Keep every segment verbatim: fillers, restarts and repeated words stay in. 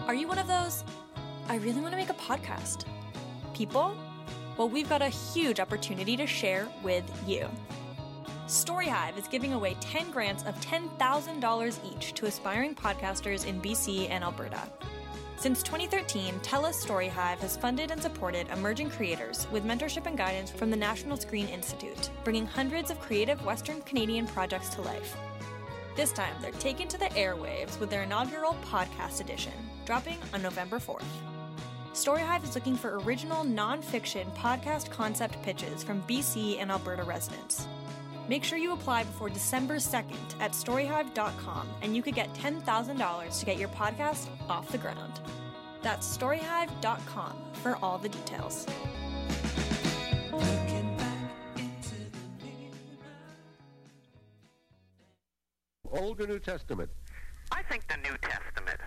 Are you one of those, I really want to make a podcast people? Well, we've got a huge opportunity to share with you. StoryHive is giving away ten grants of ten thousand dollars each to aspiring podcasters in B C and Alberta. Since twenty thirteen, TELUS StoryHive has funded and supported emerging creators with mentorship and guidance from the National Screen Institute, bringing hundreds of creative Western Canadian projects to life. This time, they're taken to the airwaves with their inaugural podcast edition, dropping on November fourth. StoryHive is looking for original, non-fiction podcast concept pitches from B C and Alberta residents. Make sure you apply before December second at storyhive dot com, and you could get ten thousand dollars to get your podcast off the ground. That's storyhive dot com for all the details. Old or New Testament? I think the New Testament.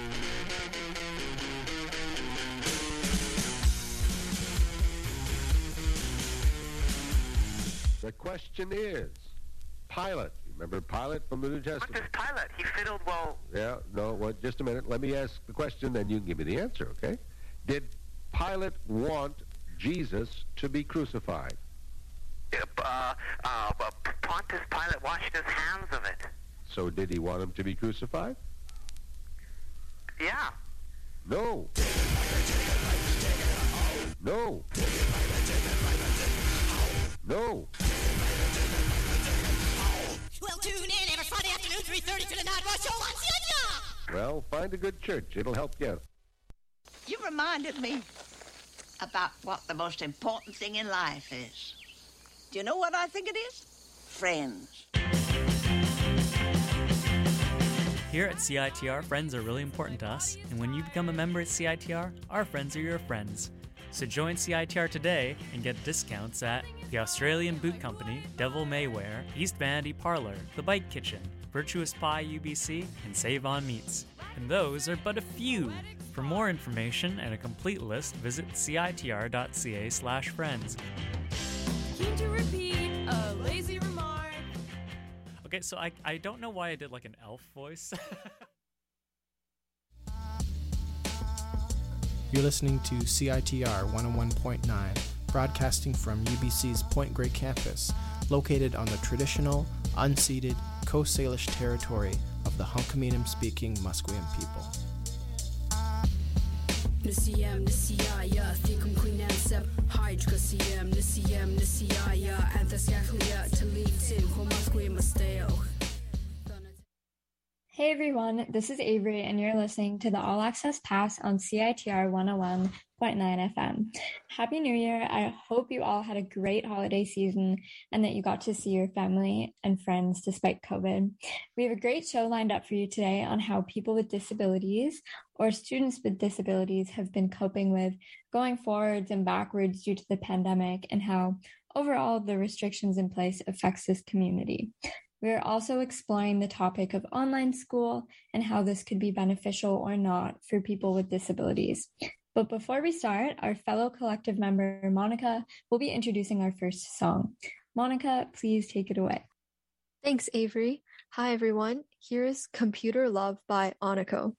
The question is, Pilate. Remember Pilate from the New Testament? What does Pilate? He fiddled well. Yeah, no, what, just a minute. Let me ask the question, then you can give me the answer, okay? Did Pilate want Jesus to be crucified? Uh, uh, uh, Pontius Pilate washed his hands of it. So did he want him to be crucified? Yeah. No. No. No. Well, tune in every Friday afternoon, three thirty to the Night Watch Show on C I T R. Well, find a good church. It'll help you out. You reminded me about what the most important thing in life is. Do you know what I think it is? Friends. Here at C I T R, friends are really important to us, and when you become a member at C I T R, our friends are your friends. So join C I T R today and get discounts at the Australian Boot Company, Devil Maywear, East Vanity Parlor, The Bike Kitchen, Virtuous Pie U B C, and Save On Meats. And those are but a few. For more information and a complete list, visit citr.ca slash friends. Keen to repeat a lazy remark. Okay, so I, I don't know why I did like an elf voice. You're listening to C I T R one oh one point nine, broadcasting from U B C's Point Grey campus, located on the traditional, unceded Coast Salish territory of the Hunkaminam-speaking Musqueam people. Nisiyam nisiyaya thikum queenansep hydra siyam nisiyam nisiyaya anthasyakhlia talitin homasque masteo. Hey everyone, this is Avery and you're listening to the All Access Pass on C I T R one oh one point nine F M. Happy New Year. I hope you all had a great holiday season and that you got to see your family and friends despite COVID. We have a great show lined up for you today on how people with disabilities or students with disabilities have been coping with going forwards and backwards due to the pandemic and how overall the restrictions in place affects this community. We are also exploring the topic of online school and how this could be beneficial or not for people with disabilities. But before we start, our fellow collective member, Monica, will be introducing our first song. Monica, please take it away. Thanks, Avery. Hi, everyone. Here is Computer Love by Oniko.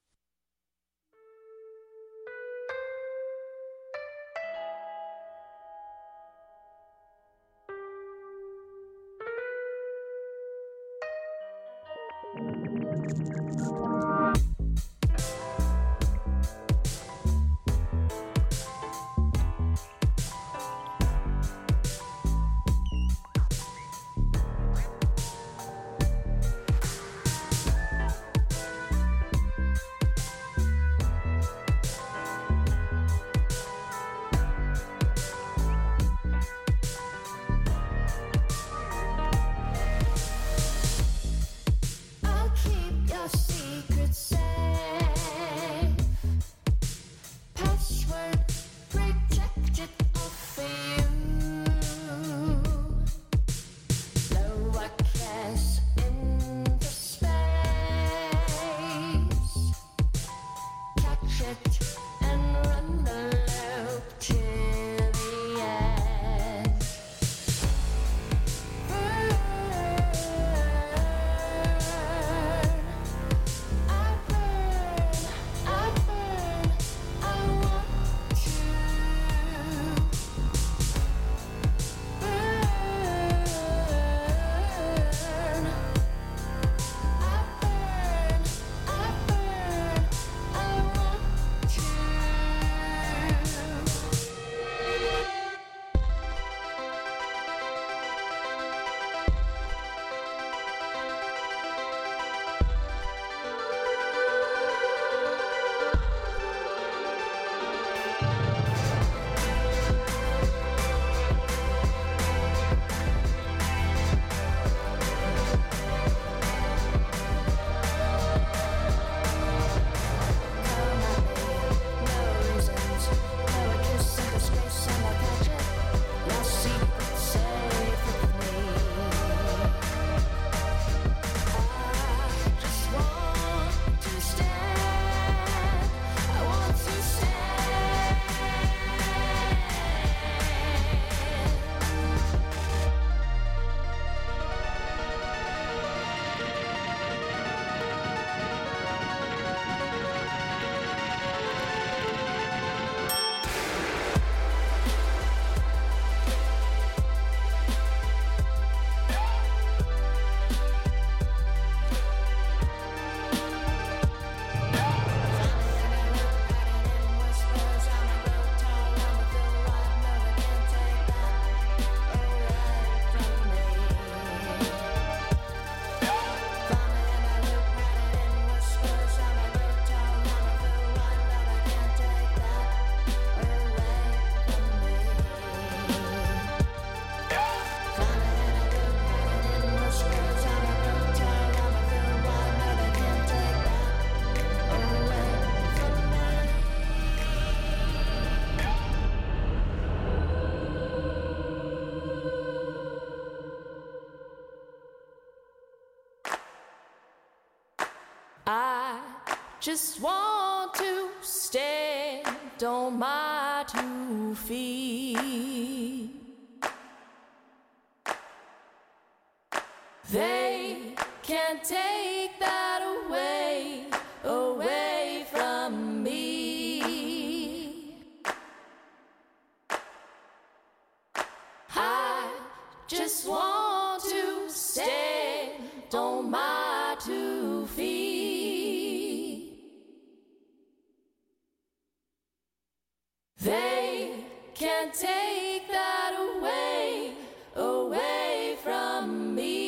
I just want to stand on my two feet. They can't take that away, away from me. I just want to stand on my two feet. They can't take that away, away from me.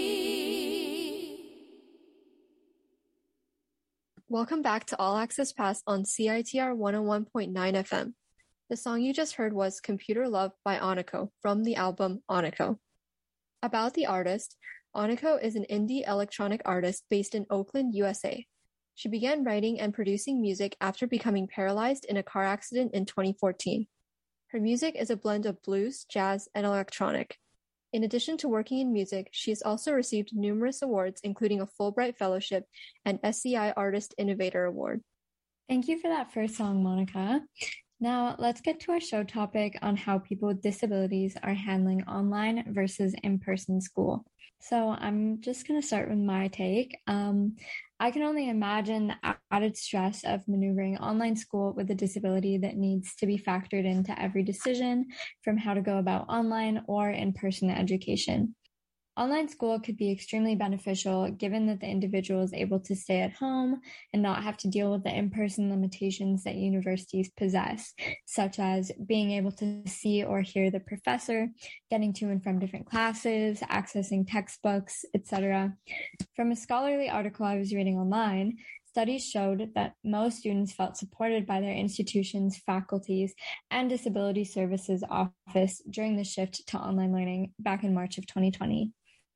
Welcome back to All Access Pass on C I T R one oh one point nine F M. The song you just heard was Computer Love by Oniko from the album Oniko. About the artist, Oniko is an indie electronic artist based in Oakland, U S A. She began writing and producing music after becoming paralyzed in a car accident in twenty fourteen. Her music is a blend of blues, jazz, and electronic. In addition to working in music, she has also received numerous awards, including a Fulbright Fellowship and S C I Artist Innovator Award. Thank you for that first song, Monica. Now, let's get to our show topic on how people with disabilities are handling online versus in-person school. So I'm just going to start with my take. Um, I can only imagine the added stress of maneuvering online school with a disability that needs to be factored into every decision, from how to go about online or in-person education. Online school could be extremely beneficial given that the individual is able to stay at home and not have to deal with the in-person limitations that universities possess, such as being able to see or hear the professor, getting to and from different classes, accessing textbooks, et cetera. From a scholarly article I was reading online, studies showed that most students felt supported by their institution's faculties and disability services office during the shift to online learning back in March of twenty twenty.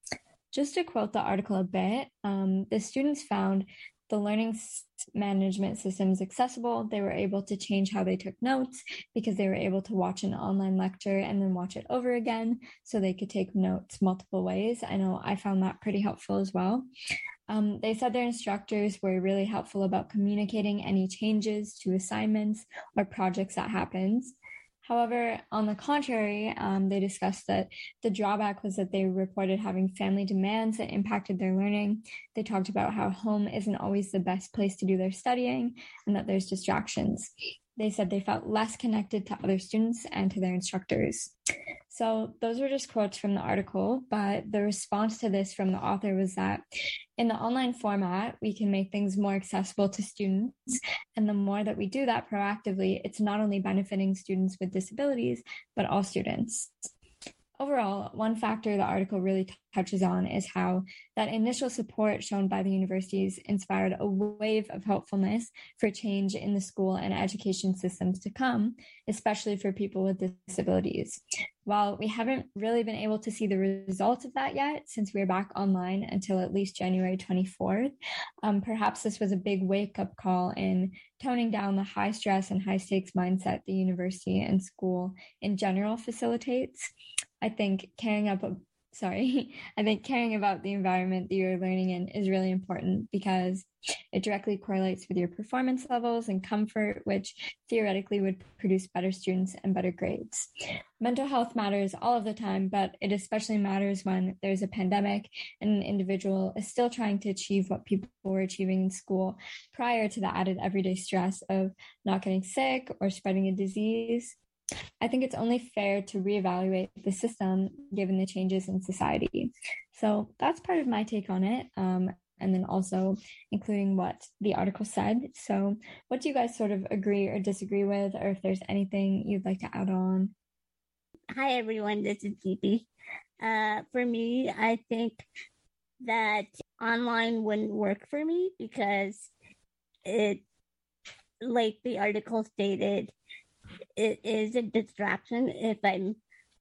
Just to quote the article a bit, um, the students found the learning s- management systems accessible. They were able to change how they took notes because they were able to watch an online lecture and then watch it over again so they could take notes multiple ways. I know I found that pretty helpful as well. Um, they said their instructors were really helpful about communicating any changes to assignments or projects that happened. However, on the contrary, um, they discussed that the drawback was that they reported having family demands that impacted their learning. They talked about how home isn't always the best place to do their studying and that there's distractions. They said they felt less connected to other students and to their instructors. So those were just quotes from the article, but the response to this from the author was that in the online format, we can make things more accessible to students. And the more that we do that proactively, it's not only benefiting students with disabilities, but all students. Overall, one factor the article really t- touches on is how that initial support shown by the universities inspired a wave of hopefulness for change in the school and education systems to come, especially for people with disabilities. While we haven't really been able to see the results of that yet, since we're back online until at least January twenty-fourth, um, perhaps this was a big wake-up call in toning down the high stress and high stakes mindset the university and school in general facilitates. I think caring up, sorry, I think caring about the environment that you're learning in is really important because it directly correlates with your performance levels and comfort, which theoretically would produce better students and better grades. Mental health matters all of the time, but it especially matters when there's a pandemic and an individual is still trying to achieve what people were achieving in school prior to the added everyday stress of not getting sick or spreading a disease. I think it's only fair to reevaluate the system given the changes in society. So that's part of my take on it, um, and then also including what the article said. So what do you guys sort of agree or disagree with, or if there's anything you'd like to add on? Hi, everyone. This is Phoebe. Uh, for me, I think that online wouldn't work for me because it, like the article stated, it is a distraction if I'm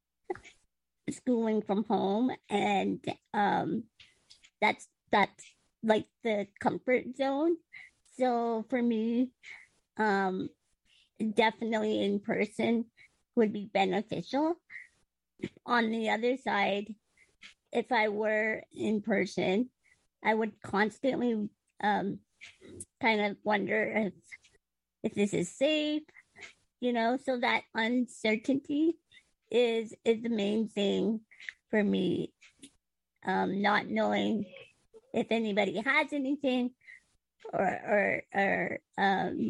schooling from home, and um, that's that's like the comfort zone. So for me, um, definitely in person would be beneficial. On the other side, if I were in person, I would constantly um, kind of wonder if if this is safe, you know. So that uncertainty is is the main thing for me. Um, not knowing if anybody has anything, or or or um,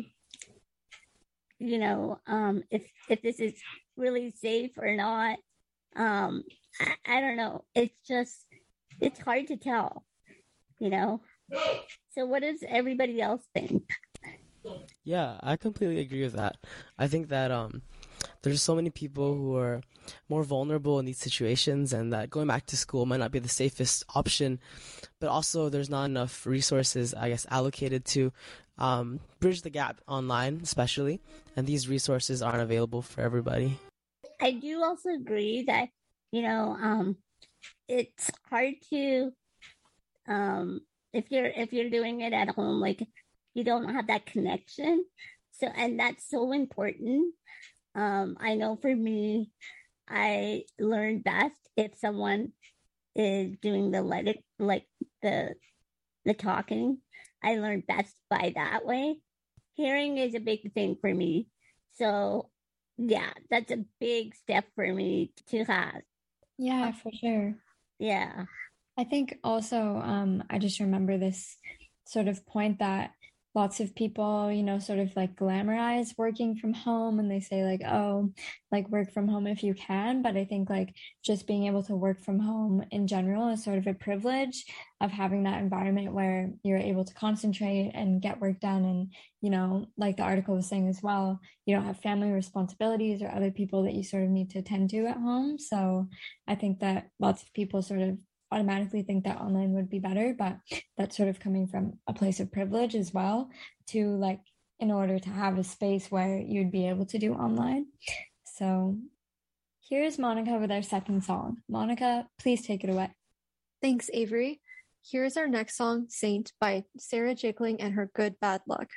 you know, um, if if this is really safe or not. Um, I, I don't know. It's just it's hard to tell, you know. So what does everybody else think? Yeah, I completely agree with that. I think that um, there's so many people who are more vulnerable in these situations, and that going back to school might not be the safest option, but also there's not enough resources, I guess, allocated to um, bridge the gap online, especially, and these resources aren't available for everybody. I do also agree that, you know, um, it's hard to, um, if you're if you're doing it at home, like you don't have that connection. So, and that's so important. Um, I know for me, I learn best if someone is doing the let it, like the the talking. I learn best by that way. Hearing is a big thing for me. So, yeah, that's a big step for me to have. Yeah, for sure. Yeah. I think also, um, I just remember this sort of point that lots of people, you know, sort of like glamorize working from home, and they say like, oh, like work from home if you can. But I think like just being able to work from home in general is sort of a privilege of having that environment where you're able to concentrate and get work done. And, you know, like the article was saying as well, you don't have family responsibilities or other people that you sort of need to attend to at home. So I think that lots of people sort of automatically think that online would be better, but that's sort of coming from a place of privilege as well, to like, in order to have a space where you'd be able to do online. So here's Monica with our second song. Monica, please take it away. Thanks, Avery. Here's our next song, Saint, by Sarah Jiggling and her Good Bad Luck.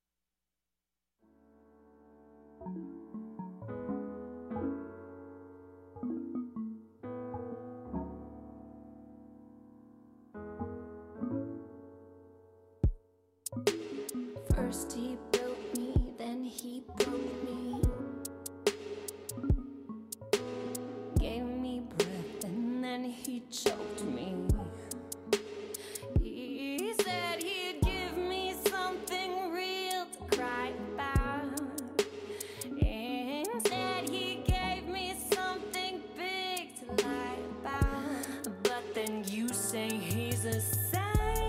First he built me, then he broke me. Gave me breath and then he choked me. He said he'd give me something real to cry about. Instead he gave me something big to lie about. But then you say he's a saint.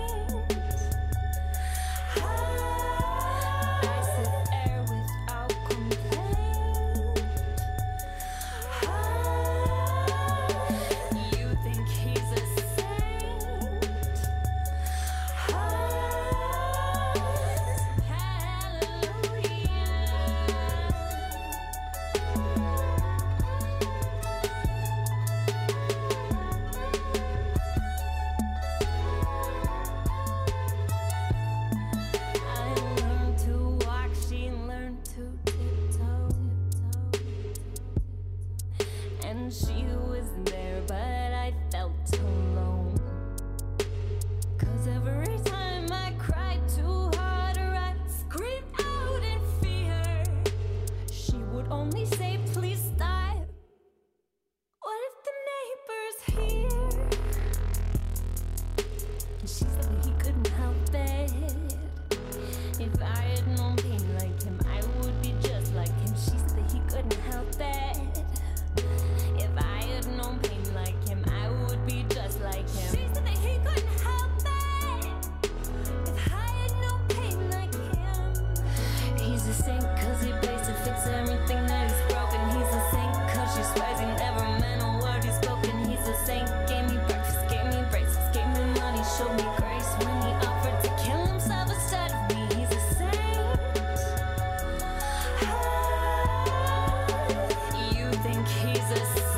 She was there, but I felt alone. Cause every time I cried too hard or I screamed out in fear, she would only say, please stop. What if the neighbors hear? And she said he couldn't help it. If I had known pain like him, I would be just like him. She said he couldn't help it. If I had known pain like him, I would be just like him. She said that he couldn't help it. If I had known pain like him. He's a saint cause he pays to fix everything that is broken. He's a saint cause she swears he never meant a word he's spoken. He's a saint, gave me breakfast, gave me braces, gave me money, showed me grace when he offered to kill himself instead of me. He's a saint. You think he's a saint?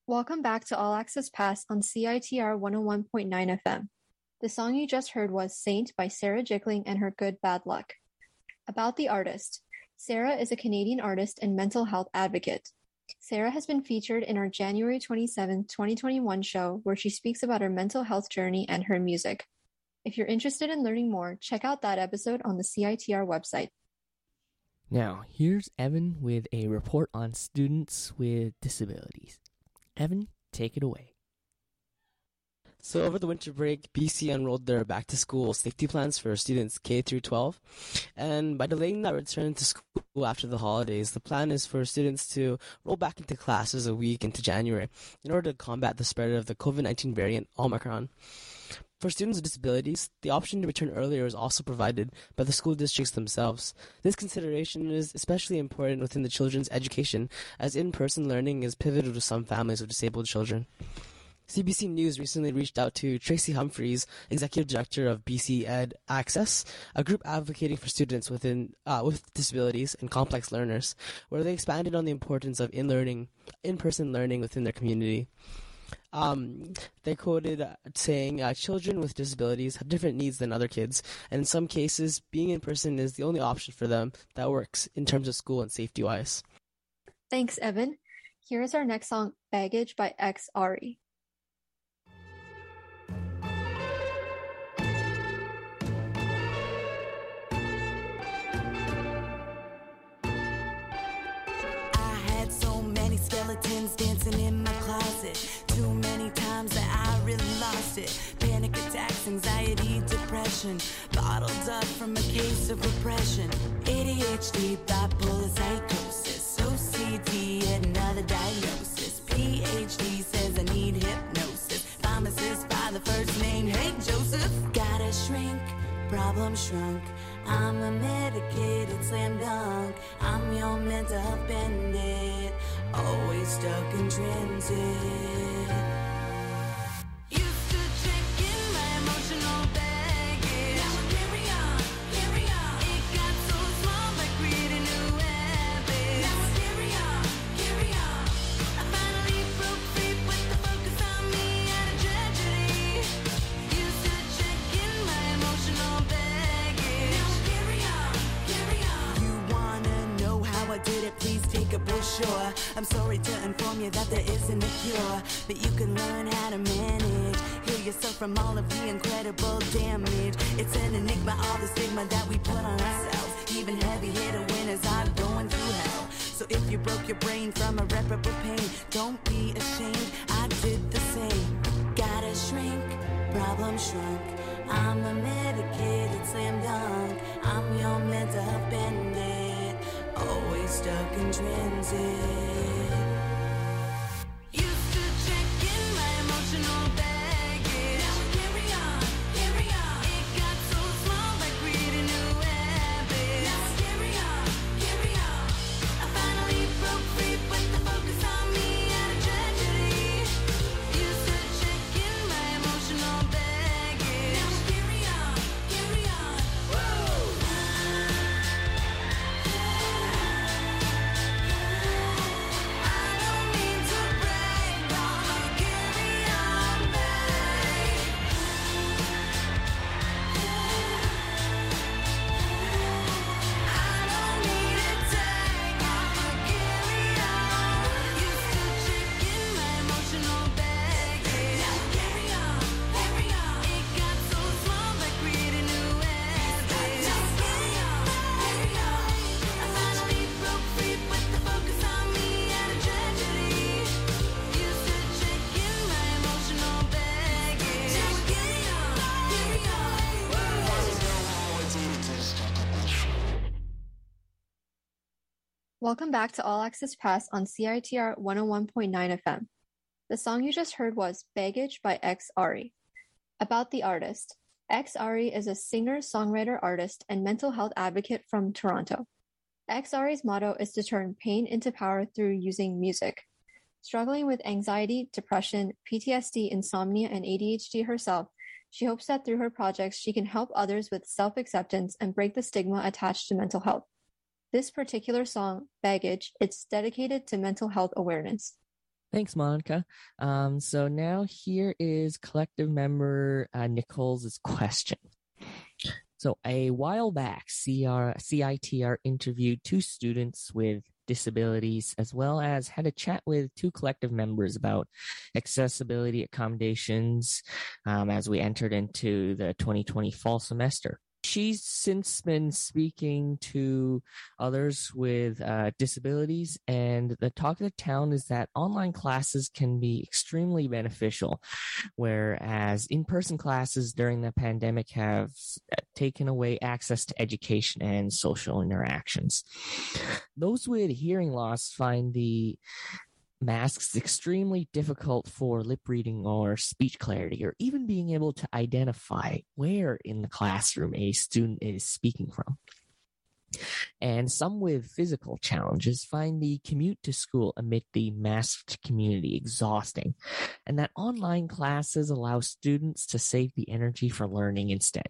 Welcome back to All Access Pass on C I T R one oh one point nine F M. The song you just heard was Saint by Sarah Jickling and her Good Bad Luck. About the artist. Sarah is a Canadian artist and mental health advocate. Sarah has been featured in our January twenty-seventh, twenty twenty-one show where she speaks about her mental health journey and her music. If you're interested in learning more, check out that episode on the C I T R website. Now, here's Evan with a report on students with disabilities. Evan, take it away. So over the winter break, B C unrolled their back-to-school safety plans for students K through twelve. And by delaying that return to school after the holidays, the plan is for students to roll back into classes a week into January in order to combat the spread of the COVID nineteen variant Omicron. For students with disabilities, the option to return earlier is also provided by the school districts themselves. This consideration is especially important within the children's education, as in-person learning is pivotal to some families with disabled children. C B C News recently reached out to Tracy Humphreys, Executive Director of B C Ed Access, a group advocating for students within uh, with disabilities and complex learners, where they expanded on the importance of in-learning, in-person learning within their community. Um, they quoted uh, saying, uh, children with disabilities have different needs than other kids, and in some cases, being in person is the only option for them that works in terms of school and safety-wise. Thanks, Evan. Here is our next song, Baggage by X Ari. Skeletons dancing in my closet. Too many times that I really lost it. Panic attacks, anxiety, depression. Bottled up from a case of repression. A D H D, bipolar psychosis. O C D, another diagnosis. P H D says I need hypnosis. Pharmacist by the first name, hey Joseph. Gotta shrink, problem shrunk. I'm a medicated slam dunk. I'm your mental health bandit. Always stuck in transit. Used to check in my emotional baggage. Now I carry on, carry on. It got so small by creating new habits. Now I carry on, carry on. I finally broke free with the focus on me and a tragedy. Used to check in my emotional baggage. Now I carry on, carry on. You wanna know how I did it? Please take a brochure. I'm sorry to inform you that there isn't a cure, but you can learn how to manage. Heal yourself from all of the incredible damage. It's an enigma, all the stigma that we put on ourselves. Even heavy hitter winners are going through hell. So if you broke your brain from irreparable pain, don't be ashamed, I did the same. Gotta shrink, problem shrunk. I'm a medicated slam dunk. I'm your mental health bandit. Always stuck in transit. Used to check in my emotional baggage. Now I carry on, carry on. It got so small by creating new habits. Now I carry on, carry on. I finally broke free with the focus on me and a tragedy. Used to check in my emotional baggage. Now I carry on, carry on. Woo! Welcome back to All Access Pass on C I T R one oh one point nine F M. The song you just heard was Baggage by X Ari. About the artist. X Ari is a singer, songwriter, artist, and mental health advocate from Toronto. X Ari's motto is to turn pain into power through using music. Struggling with anxiety, depression, P T S D, insomnia, and A D H D herself, she hopes that through her projects she can help others with self-acceptance and break the stigma attached to mental health. This particular song, Baggage, it's dedicated to mental health awareness. Thanks, Monica. Um, so now here is collective member uh, Nicole's question. So a while back, C R, C I T R interviewed two students with disabilities, as well as had a chat with two collective members about accessibility accommodations um, as we entered into the twenty twenty fall semester. She's since been speaking to others with uh, disabilities, and the talk of the town is that online classes can be extremely beneficial, whereas in-person classes during the pandemic have taken away access to education and social interactions. Those with hearing loss find the masks extremely difficult for lip reading or speech clarity, or even being able to identify where in the classroom a student is speaking from. And some with physical challenges find the commute to school amid the masked community exhausting, and that online classes allow students to save the energy for learning instead.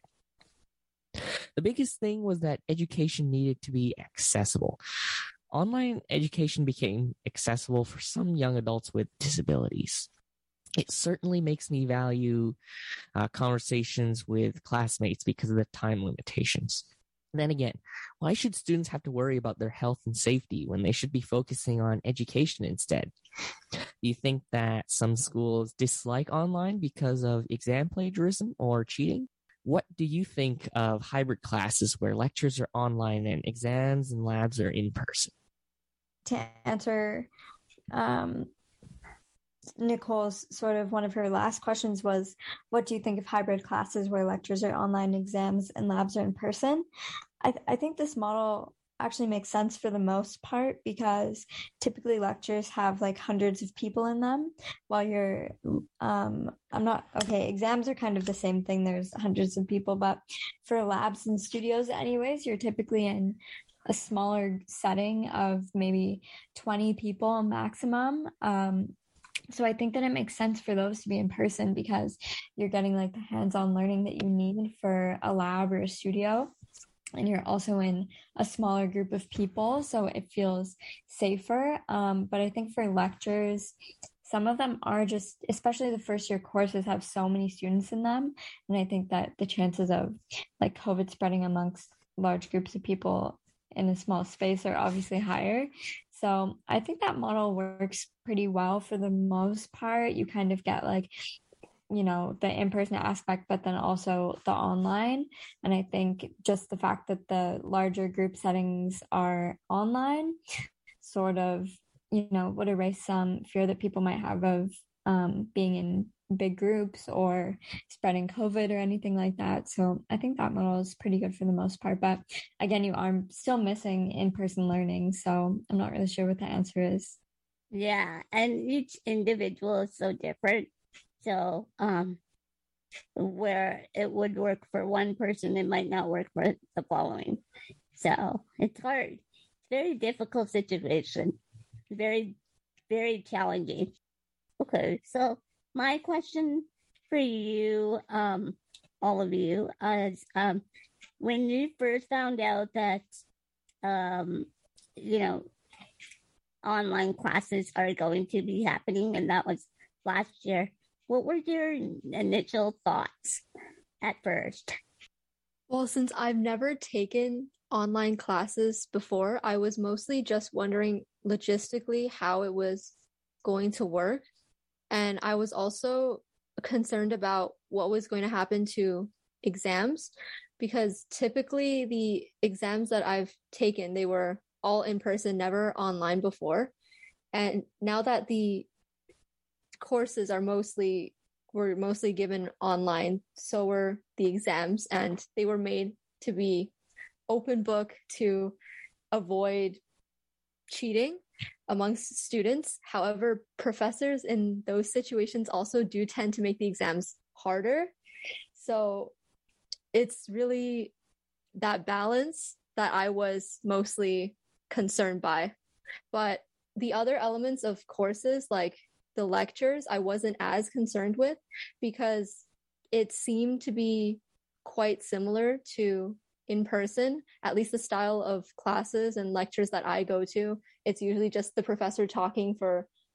The biggest thing was that education needed to be accessible. Online education became accessible for some young adults with disabilities. It certainly makes me value uh, conversations with classmates because of the time limitations. Then again, why should students have to worry about their health and safety when they should be focusing on education instead? Do you think that some schools dislike online because of exam plagiarism or cheating? What do you think of hybrid classes where lectures are online and exams and labs are in person? To answer um, Nicole's sort of one of her last questions was, what do you think of hybrid classes where lectures are online, exams and labs are in person? I, th- I think this model actually makes sense for the most part, because typically lectures have like hundreds of people in them, while you're um I'm not okay exams are kind of the same thing, there's hundreds of people, but for labs and studios anyways, you're typically in a smaller setting of maybe twenty people maximum. Um, so I think that it makes sense for those to be in person, because you're getting like the hands-on learning that you need for a lab or a studio. And you're also in a smaller group of people, so it feels safer. Um, but I think for lectures, some of them are just, especially the first year courses, have so many students in them. And I think that the chances of like COVID spreading amongst large groups of people in a small space are obviously higher. So I think that model works pretty well for the most part. You kind of get like, you know, the in-person aspect, but then also the online. And I think just the fact that the larger group settings are online sort of, you know, would erase some fear that people might have of um, being in big groups or spreading COVID or anything like that. So I think that model is pretty good for the most part. But again, you are still missing in-person learning. So I'm not really sure what the answer is. Yeah, and each individual is so different. So um, where it would work for one person, it might not work for the following. So it's hard. It's a very difficult situation. Very, very challenging. Okay, so my question for you, um, all of you, is um, when you first found out that, um, you know, online classes are going to be happening, and that was last year, what were your initial thoughts at first? Well, since I've never taken online classes before, I was mostly just wondering logistically how it was going to work. And I was also concerned about what was going to happen to exams, because typically the exams that I've taken, they were all in person, never online before. And now that the courses are mostly, were mostly given online, so were the exams, and they were made to be open book to avoid cheating amongst students. However, professors in those situations also do tend to make the exams harder. So it's really that balance that I was mostly concerned by. But the other elements of courses, like the lectures, I wasn't as concerned with, because it seemed to be quite similar to in person, at least the style of classes and lectures that I go to. It's usually just the professor talking for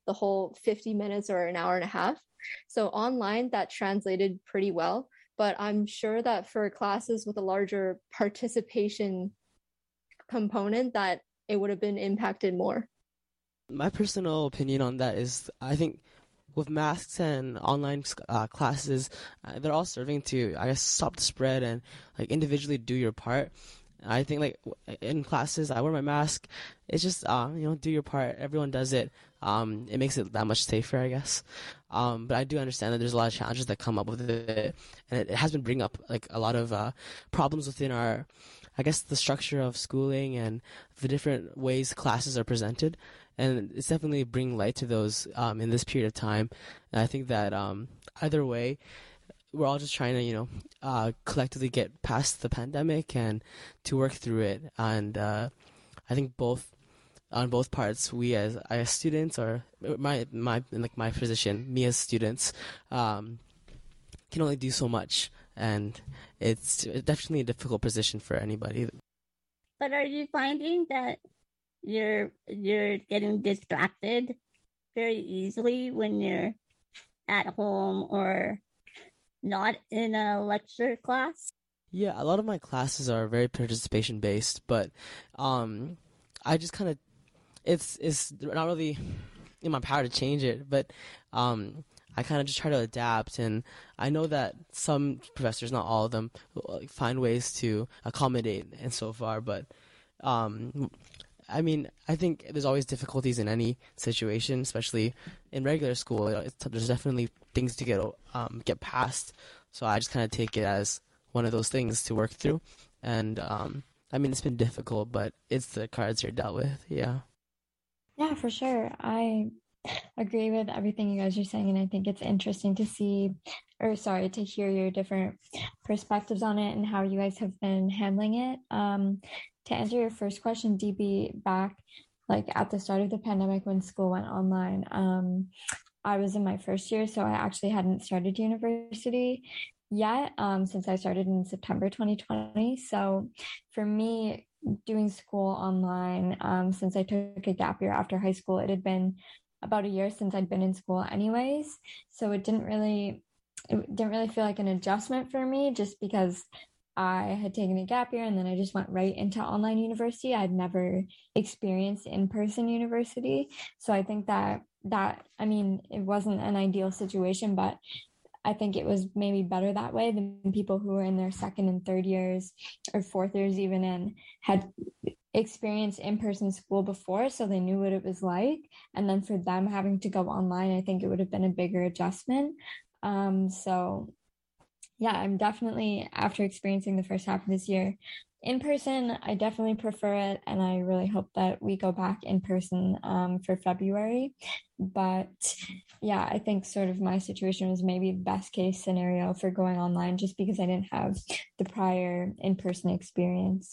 the whole fifty minutes or an hour and a half. So online that translated pretty well, but I'm sure that for classes with a larger participation component that it would have been impacted more. My personal opinion on that is, I think with masks and online uh, classes, uh, they're all serving to, I guess, stop the spread and like individually do your part. I think like in classes, I wear my mask. It's just, um, you know, do your part. Everyone does it. Um, it makes it that much safer, I guess. Um, but I do understand that there's a lot of challenges that come up with it, and it, it has been bringing up like a lot of uh, problems within our, I guess, the structure of schooling and the different ways classes are presented. And it's definitely bringing light to those um, in this period of time. And I think that um, either way, we're all just trying to, you know, uh, collectively get past the pandemic and to work through it. And uh, I think both, on both parts, we as as students, or my my in like my position, me as students, um, can only do so much, and it's definitely a difficult position for anybody. But are you finding that you're you're getting distracted very easily when you're at home or not in a lecture class? Yeah, a lot of my classes are very participation based, but um, I just kind of, it's it's not really in my power to change it, but um, I kind of just try to adapt. And I know that some professors, not all of them, find ways to accommodate and so far, but um, I mean, I think there's always difficulties in any situation, especially in regular school. It's, there's definitely things to get um, get past. So I just kind of take it as one of those things to work through. And um, I mean, it's been difficult, but it's the cards you're dealt with. Yeah. Yeah, for sure. I agree with everything you guys are saying, and I think it's interesting to see, or sorry, to hear your different perspectives on it and how you guys have been handling it. Um, to answer your first question, D B, back like at the start of the pandemic when school went online, um, I was in my first year, so I actually hadn't started university yet, um, since I started in September twenty twenty. So for me, doing school online, um, since I took a gap year after high school, it had been about a year since I'd been in school anyways. So it didn't really, it didn't really feel like an adjustment for me, just because I had taken a gap year and then I just went right into online university. I'd never experienced in-person university. So I think that that, I mean, it wasn't an ideal situation, but I think it was maybe better that way than people who were in their second and third years or fourth years even and had experienced in-person school before, so they knew what it was like. And then for them having to go online, I think it would have been a bigger adjustment. Um, so yeah, I'm definitely, after experiencing the first half of this year in person, I definitely prefer it. And I really hope that we go back in person um, for February. But yeah, I think sort of my situation was maybe the best case scenario for going online, just because I didn't have the prior in-person experience.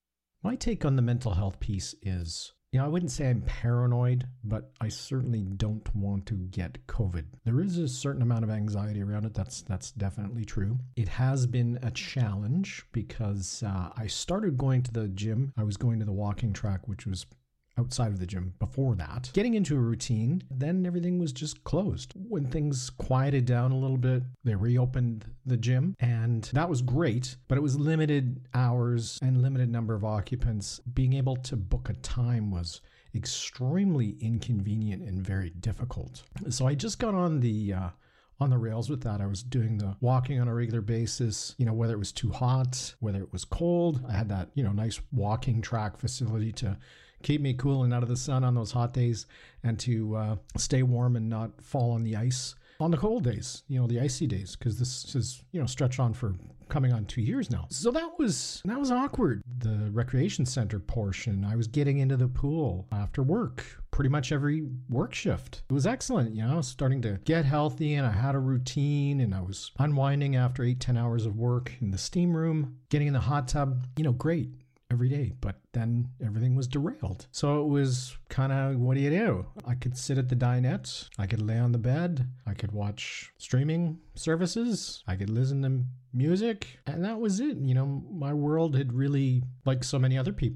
My take on the mental health piece is, you know, I wouldn't say I'm paranoid, but I certainly don't want to get COVID. There is a certain amount of anxiety around it. That's that's definitely true. It has been a challenge because uh, I started going to the gym. I was going to the walking track, which was outside of the gym before that. Getting into a routine, then everything was just closed. When things quieted down a little bit, they reopened the gym, and that was great, but it was limited hours and limited number of occupants. Being able to book a time was extremely inconvenient and very difficult. So I just got on the uh, on the rails with that. I was doing the walking on a regular basis, you know, whether it was too hot, whether it was cold. I had that, you know, nice walking track facility to keep me cool and out of the sun on those hot days, and to uh, stay warm and not fall on the ice on the cold days, you know, the icy days, because this is, you know, stretched on for coming on two years now. So that was, that was awkward. The recreation center portion, I was getting into the pool after work, pretty much every work shift. It was excellent, you know, starting to get healthy, and I had a routine, and I was unwinding after eight, ten hours of work in the steam room, getting in the hot tub, you know, great every day. But then everything was derailed. So it was kind of, what do you do? I could sit at the dinette, I could lay on the bed, I could watch streaming services, I could listen to music, and that was it. You know, my world had really, like so many other people,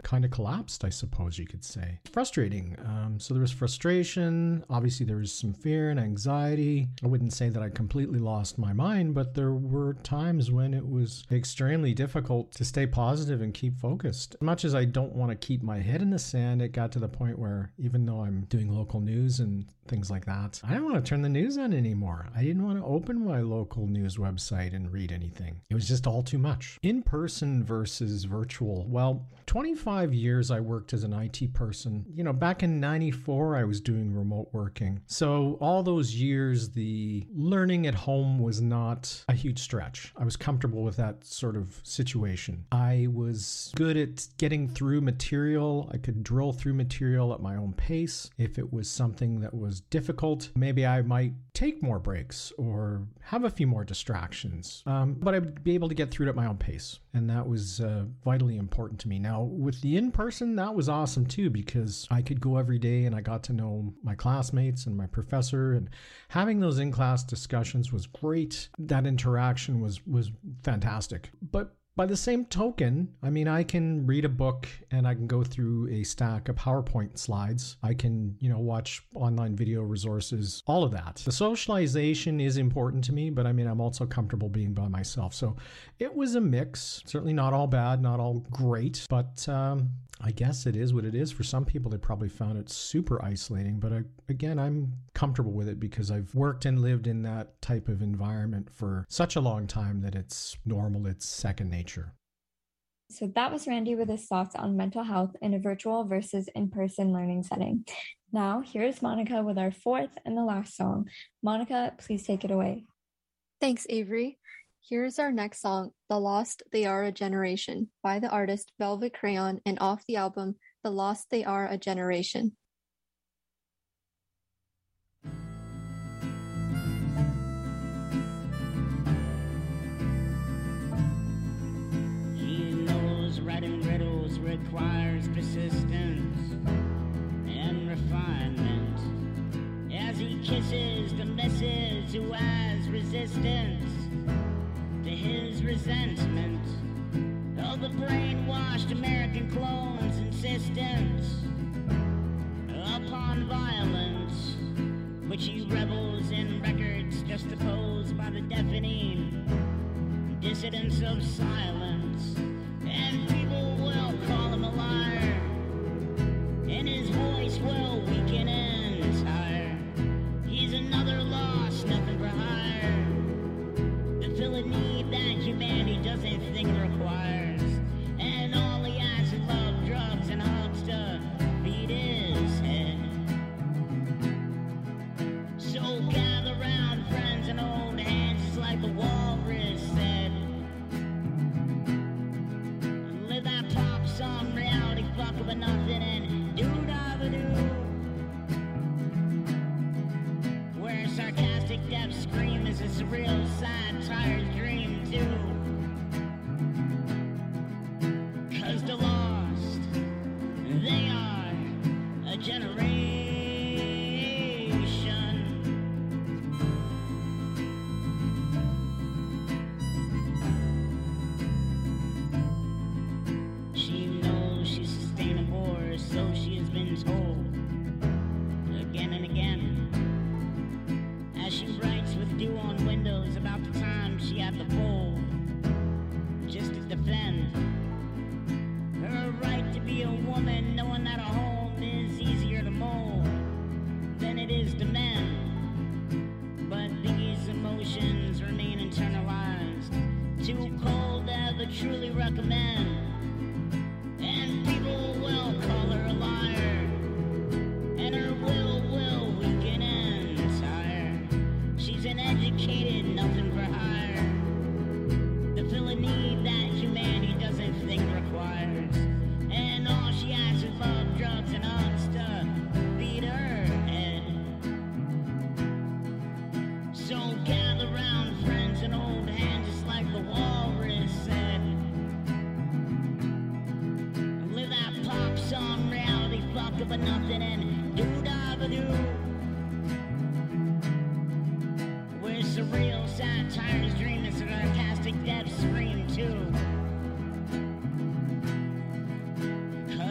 kind of collapsed, I suppose you could say. Frustrating. Um, so there was frustration. Obviously, there was some fear and anxiety. I wouldn't say that I completely lost my mind, but there were times when it was extremely difficult to stay positive and keep focused. As much as I don't want to keep my head in the sand, it got to the point where even though I'm doing local news and things like that, I didn't want to turn the news on anymore. I didn't want to open my local news website and read anything. It was just all too much. In person versus virtual. Well, twenty-five years I worked as an I T person. You know, back in ninety-four, I was doing remote working. So all those years, the learning at home was not a huge stretch. I was comfortable with that sort of situation. I was good at getting through material. I could drill through material at my own pace. If it was something that was difficult, maybe I might take more breaks or have a few more distractions. Um, but I'd be able to get through it at my own pace. And that was uh, vitally important to me. Now, with the in-person, that was awesome too, because I could go every day and I got to know my classmates and my professor, and having those in-class discussions was great. That interaction was, was fantastic. But by the same token, I mean, I can read a book and I can go through a stack of PowerPoint slides. I can, you know, watch online video resources, all of that. The socialization is important to me, but I mean, I'm also comfortable being by myself. So it was a mix, certainly not all bad, not all great, but um, I guess it is what it is. For some people, they probably found it super isolating, but I, again, I'm comfortable with it because I've worked and lived in that type of environment for such a long time that it's normal, it's second nature. So that was Randy with his thoughts on mental health in a virtual versus in-person learning setting. Now, here's Monica with our fourth and the last song. Monica, please take it away. Thanks, Avery. Here's our next song, The Lost They Are a Generation, by the artist Velvet Crayon and off the album The Lost They Are a Generation. Writing riddles requires persistence and refinement as he kisses the missus who has resistance to his resentment of the brainwashed American clone's insistence upon violence, which he revels in records just opposed by the deafening dissidence of silence. And people will call him a liar, and his voice will weaken and tire. He's another loss, nothing for hire, to fill a need that humanity doesn't think requires. And all he has is love, drugs, and hugs to feed his head. So gather round, friends, and hold hands, just like the walrus said. Some reality fuck with nothing and do-da-ba-doo, where sarcastic depth scream is a surreal satire's dream too. Cause the lost, they are a generation. So she has been told again and again, as she writes with dew on windows about the time she had the bold just to defend her right to be a woman, knowing that a home is easier to mold than it is to mend. But these emotions remain internalized, too cold to ever truly recommend. And people will call her a liar, and her will will weaken and tire. She's an educated, nothing for hire, to fill a need that humanity doesn't think requires. And all she has is love, drugs, and hugs to feed her head. So gather round, friends, and hold hands, just like the walrus said. Pop song, reality fuck about nothing and do-da-ba-doo, where surreal satire's dream is sarcastic depth scream too.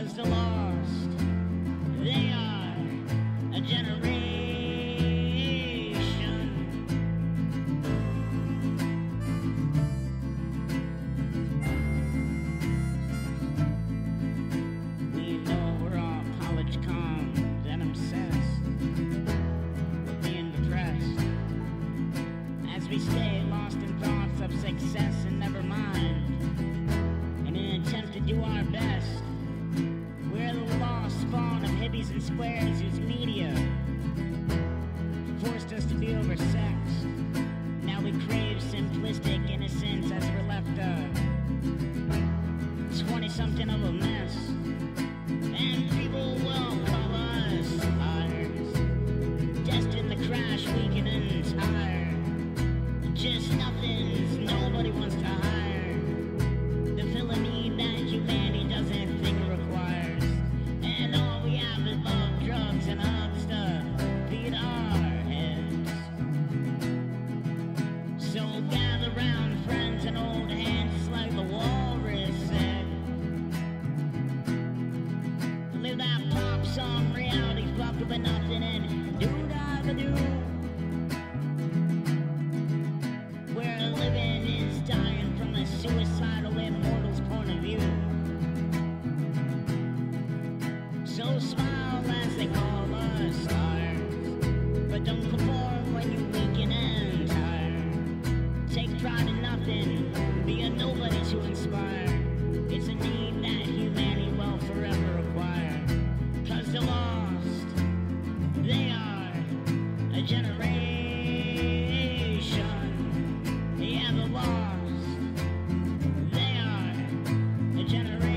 we stay lost in thoughts of success and never mind. In an attempt to do our best, we're the lost spawn of hippies and squares whose media forced us to be oversexed. Now we crave simplistic innocence as we're left a twenty-something of a mess. And people will call us liars, destined to crash weak and entire. Just nothings nobody wants to hire. The fill a need that humanity doesn't think it requires. And all we have is love, drugs, and hugs to feed our heads. So gather round, friends and old hands, just like the walrus said. Live that pop song reality, fuck with nothing and do da da do. Where living is dying from a suicidal immortal's point of view. So smile as they call us stars, but don't conform when you weaken and tired. Take pride in nothing, be a nobody to inspire. It's a need that humanity will forever acquire. Cause the lost, they are a generation. Yeah, the lost, they are a generation.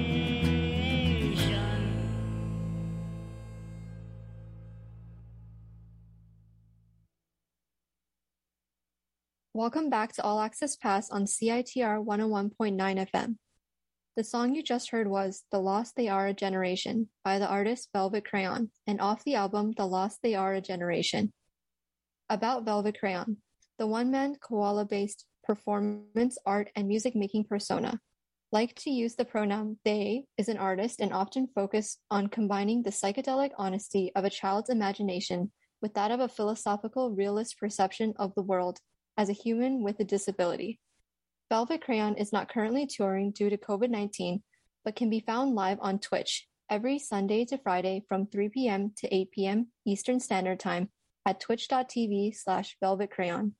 Welcome back to All Access Pass on C I T R one oh one point nine F M. The song you just heard was The Lost They Are a Generation by the artist Velvet Crayon, and off the album The Lost They Are a Generation. About Velvet Crayon, the one-man koala-based performance art and music-making persona. Like to use the pronoun they, is an artist and often focused on combining the psychedelic honesty of a child's imagination with that of a philosophical realist perception of the world as a human with a disability. Velvet Crayon is not currently touring due to COVID nineteen, but can be found live on Twitch every Sunday to Friday from three p.m. to eight p.m. Eastern Standard Time at twitch.tv slash Velvet Crayon.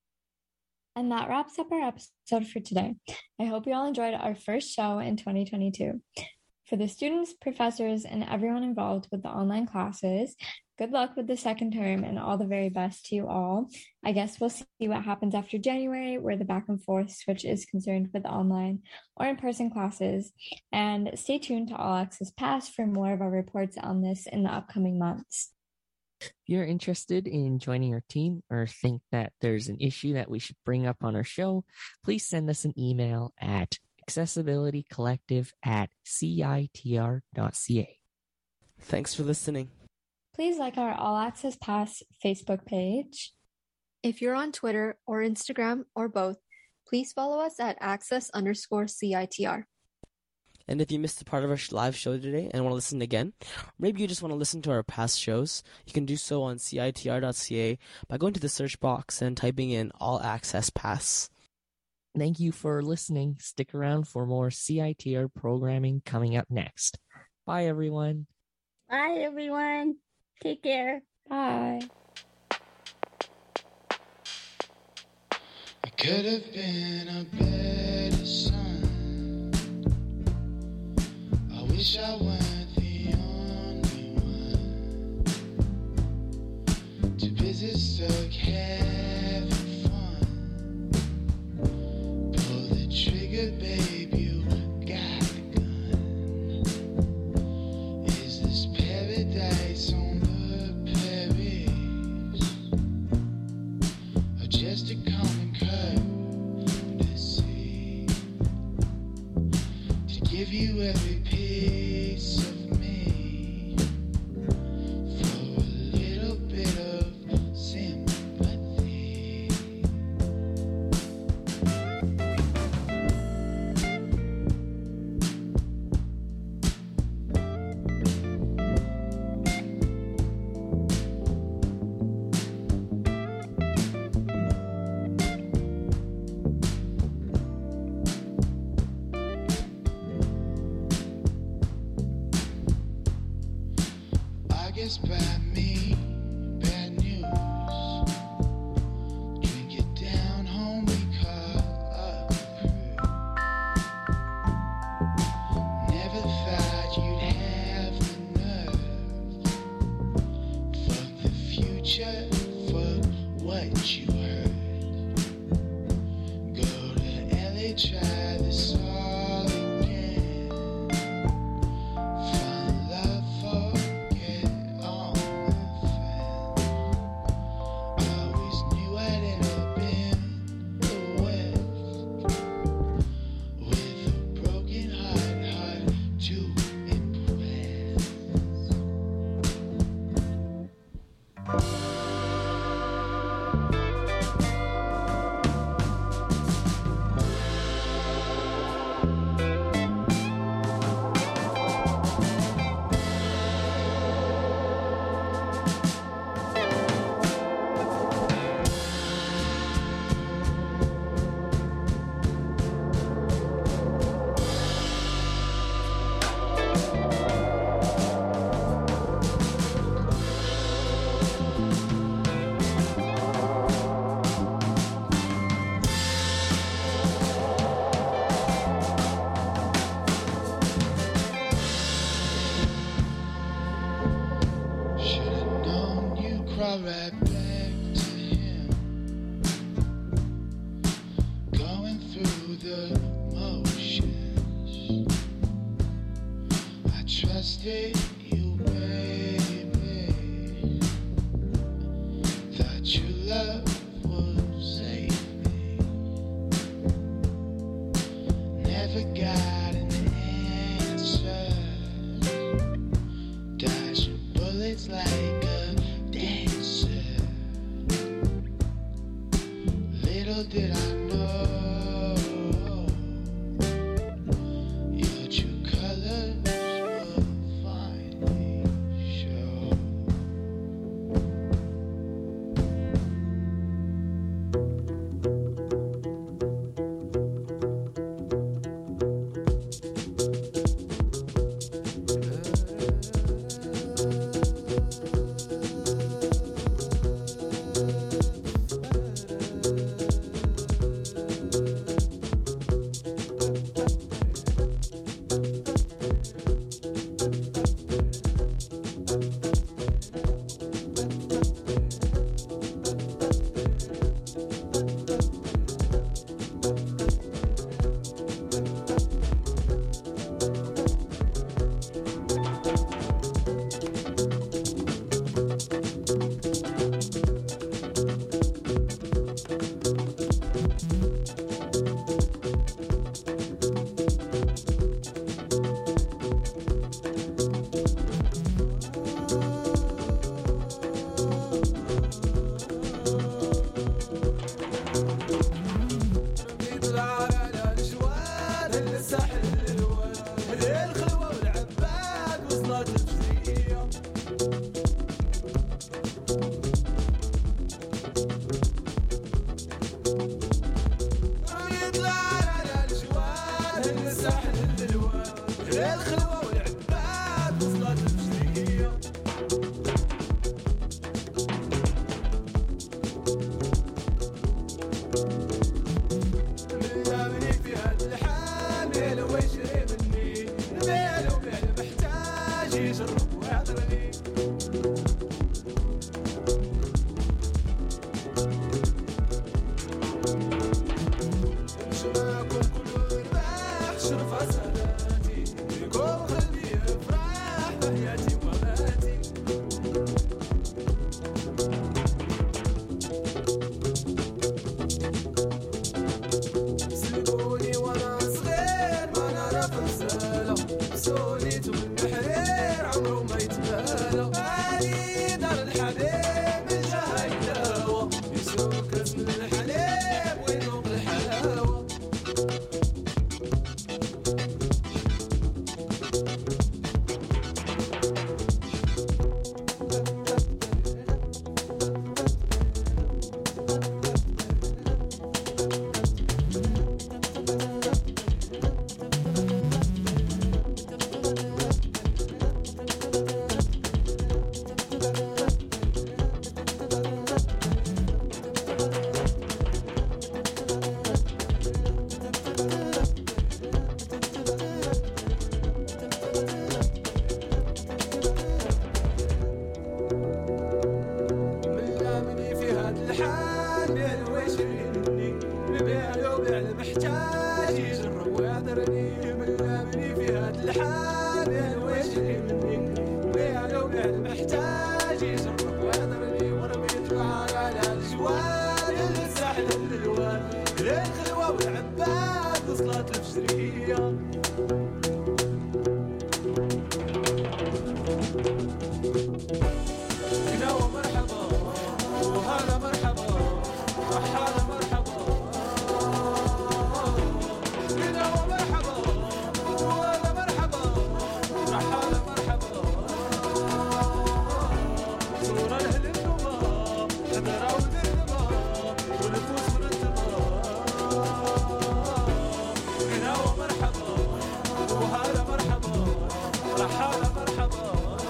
And that wraps up our episode for today. I hope you all enjoyed our first show in twenty twenty-two. For the students, professors, and everyone involved with the online classes, good luck with the second term and all the very best to you all. I guess we'll see what happens after January, where the back and forth switch is concerned with online or in-person classes. And stay tuned to All Access Pass for more of our reports on this in the upcoming months. If you're interested in joining our team or think that there's an issue that we should bring up on our show, please send us an email at accessibilitycollective at citr dot c a. Thanks for listening. Please like our All Access Pass Facebook page. If you're on Twitter or Instagram or both, please follow us at access underscore CITR. And if you missed a part of our live show today and want to listen again, or maybe you just want to listen to our past shows, you can do so on C I T R dot C A by going to the search box and typing in All Access Pass. Thank you for listening. Stick around for more C I T R programming coming up next. Bye, everyone. Bye, everyone. Take care. Bye. I could have been a better son. I wish I weren't the only one. Too busy stuck having fun. Pull the trigger, babe, you got a gun. Is this paradise on the prairies? Or just a common courtesy? To give you every piece of me for a little bit of sympathy. what you heard. Go to L A, try this all again. Find love, forget all my friends. Always knew I'd end up in the West with a broken heart, hard to impress. Should've known you'd crawl right back to him. Going through the motions. I trusted you, baby. Thought your love would save me. Never got an answer. Dodging bullets like a dancer. Little did I know your true colors would finally show. الحال بيان ويشريني بيان وبيان محتاج يجرب ويعذرني من لامني في هاد الحال بيان ويشريني بيان وبيان محتاج يجرب ويعذرني ورميت معاه على الجوال اللي ساحل الالوان للخلوة والعباد وصلات الفجرية هنا ومرحبا وهلا مرحبا رحالة مرحبا هنا ومرحبا وهلا مرحبا رحالة مرحبا صورة لأهل النوبة حضرة ودربة ونفوس مرتبة هنا ومرحبا وهلا مرحبا رحالة مرحبا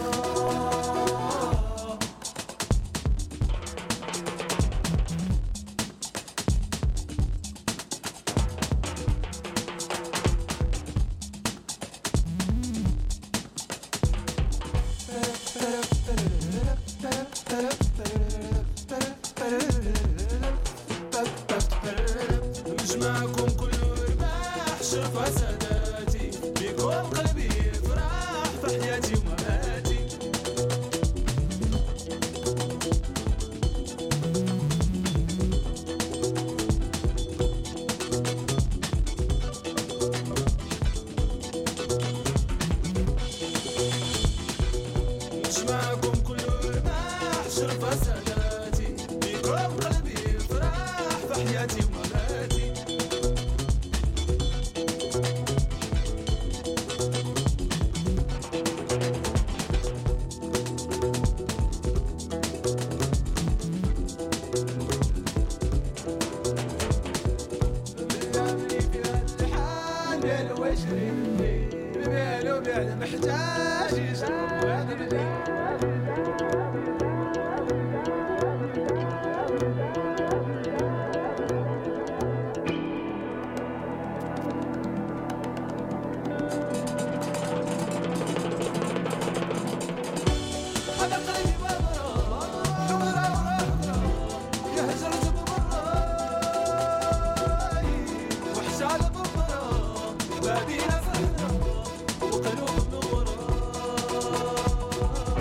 نجمعكم كله رباح شرفة ساداتي بكم قلبي يفرح في حياتي ومماتي نجمعكم كله رباح شرفة ساداتي بكم قلبي يفرح في حياتي ومماتي محتاج يجرب ويعذرني هذا قلبي برا نظرة ونظرة يهجر ببراي وحشال ببرا بابينا فرحنا وقلوب منورة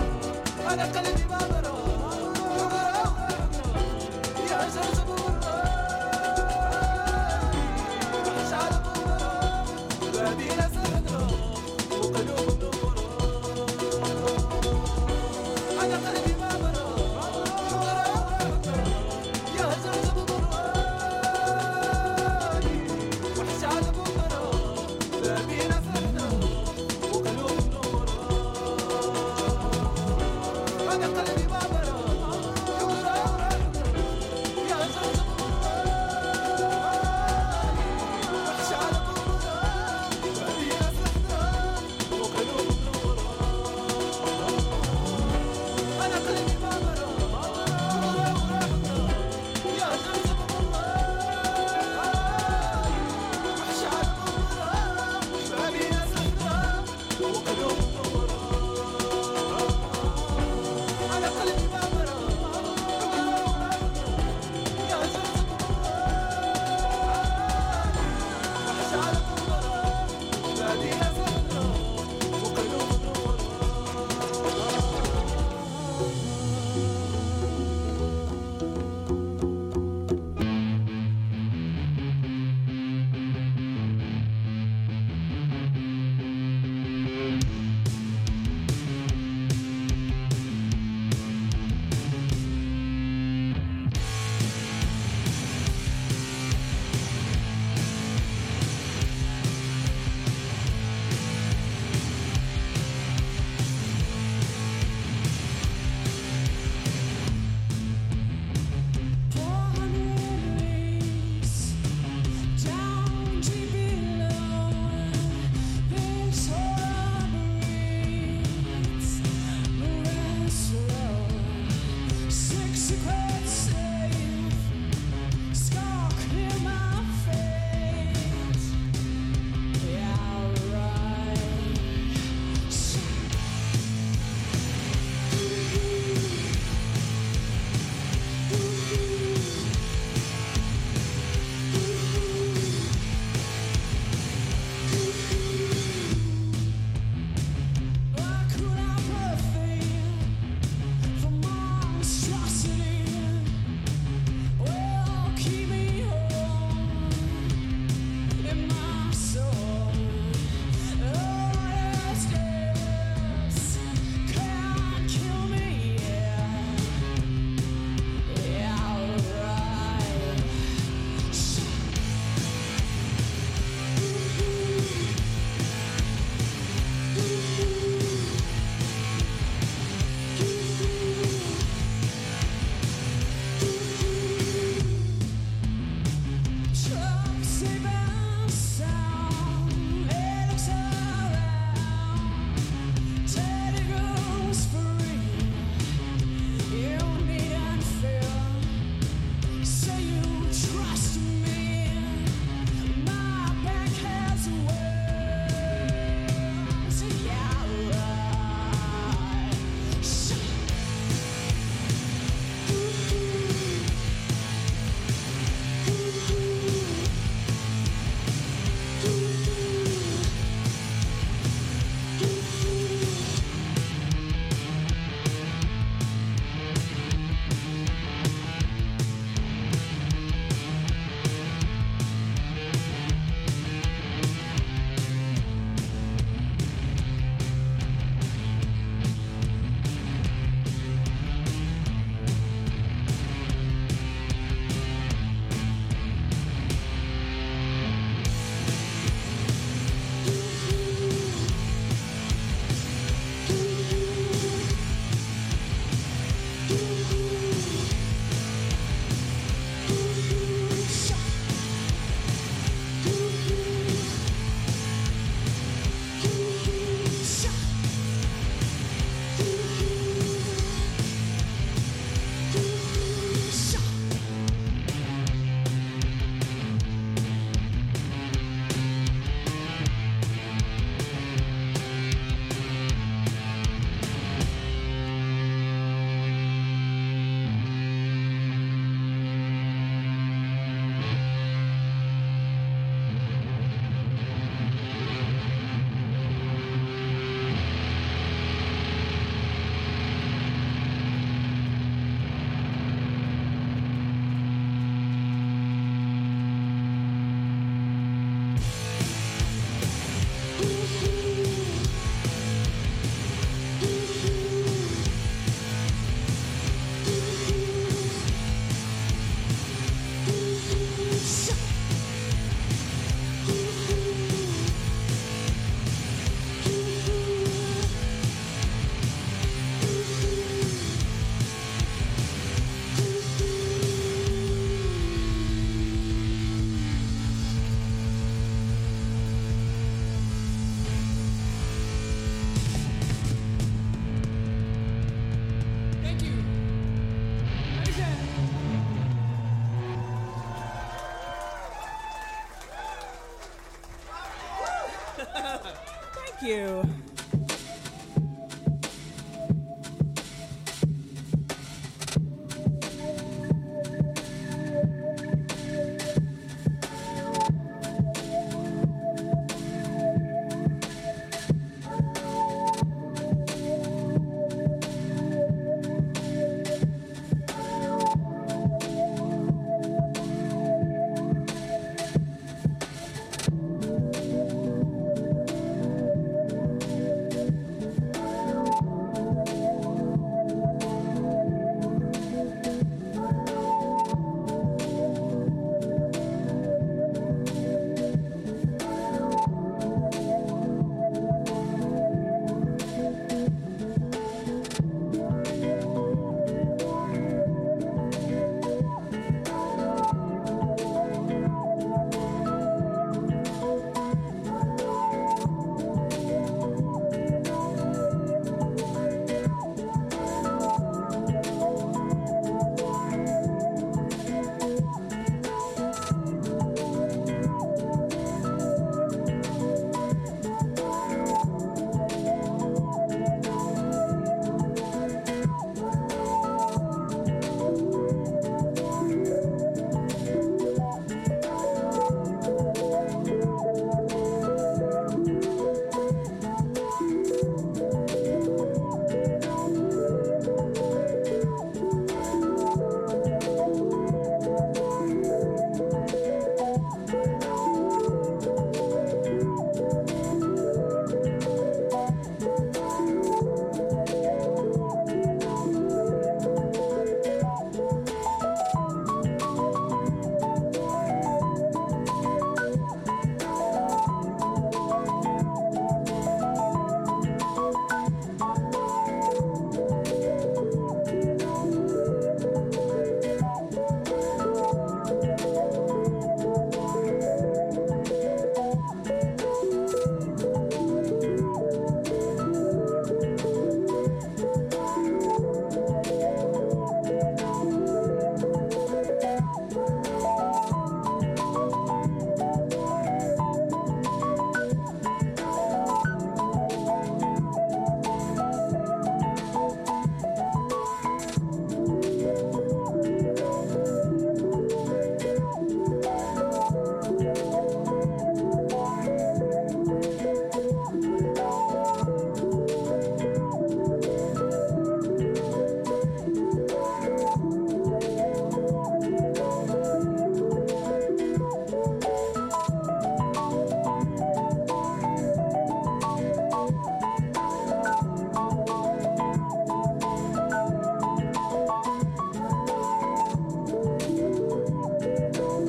you.